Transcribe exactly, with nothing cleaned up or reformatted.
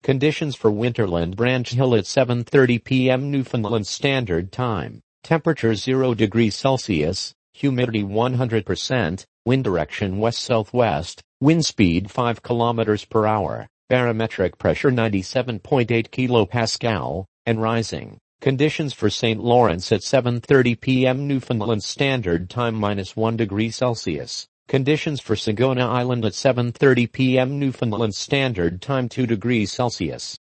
Conditions for Winterland Branch Hill at seven thirty p m Newfoundland Standard Time. Temperature zero degrees Celsius, humidity one hundred percent, wind direction west-southwest, wind speed five kilometers per hour, barometric pressure ninety-seven point eight kilopascal, and rising. Conditions for Saint Lawrence at seven thirty p m Newfoundland Standard Time minus one degree Celsius. Conditions for Sagona Island at seven thirty p m Newfoundland Standard Time two degrees Celsius.